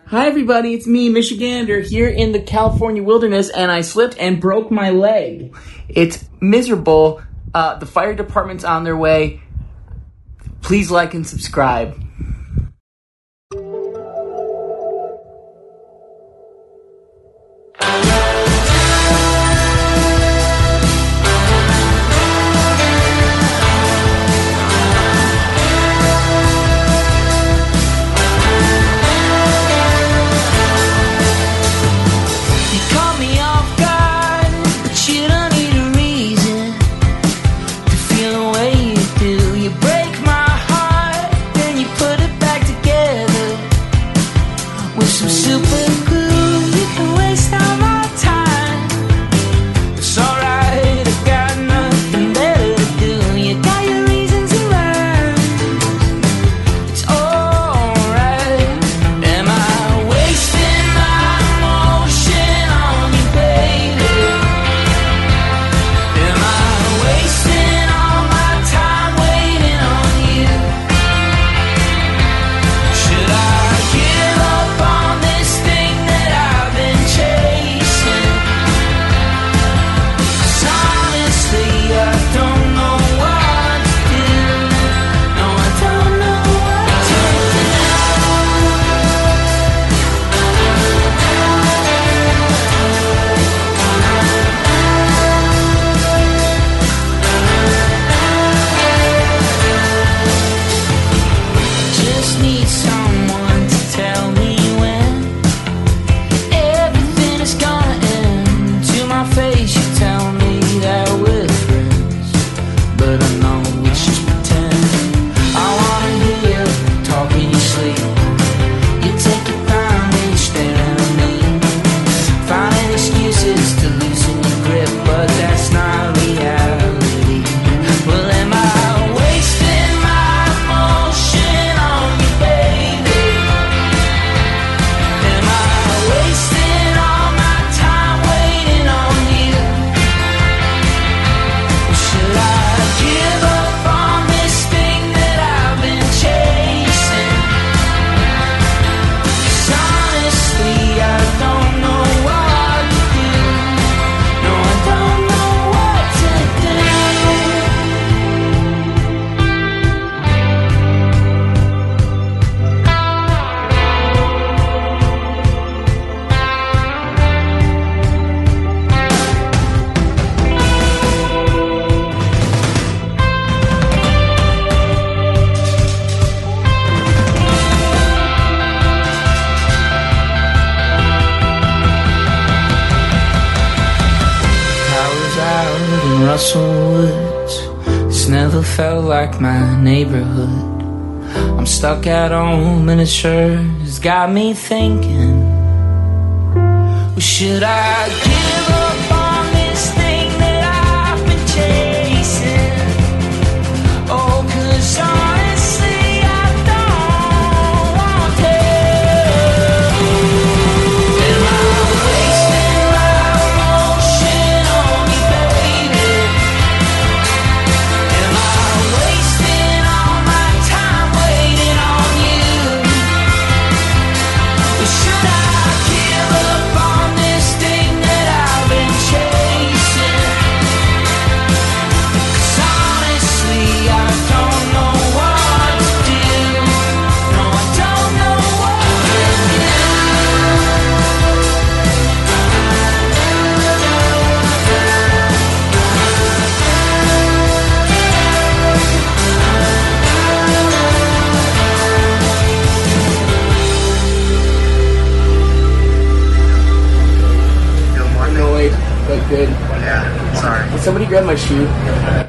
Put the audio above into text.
Hi everybody, it's me, Michigander, here in the California wilderness, and I slipped and broke my leg. It's miserable. The fire department's on their way. Please like and subscribe. Some super glue, you can waste all my time. It's alright, I've got nothing better to do. You got your reasons in mind. It's alright. Am I wasting my emotion on you, baby? Am I wasting all my time waiting on you? Should I give up on this thing that I've been chasing? 'Cause honestly, I don't know what to do. No, I don't know what to do. Just need someone to tell me when everything is gonna end. To my face you tell me that we're friends, but I know it's just pretend. I wanna hear you talk in your sleep. You take your time and you stare at me, finding excuses to loosen your grip, but that's not reality. Well, am I wasting my emotion on you, baby? Am I wasting all my time waiting on you? Or should I give up on this thing that I've been chasing? 'Cause honestly, I don't know what to do. No, I don't know what to do. Towers out in Russell Woods. It's never felt like my neighborhood. I'm stuck at home and it sure has got me thinking. Well, should I give up on this thing that I've been chasing? Oh, 'cause honestly I don't want to. Am I wasting my emotion on you, baby? Am I wasting all my time waiting on you? Or should I give up on this thing that I've been chasing? 'Cause honestly, I don't know what to do. No, I don't know what to do. Annoyed, but good. Yeah, sorry. Can somebody grab my shoe?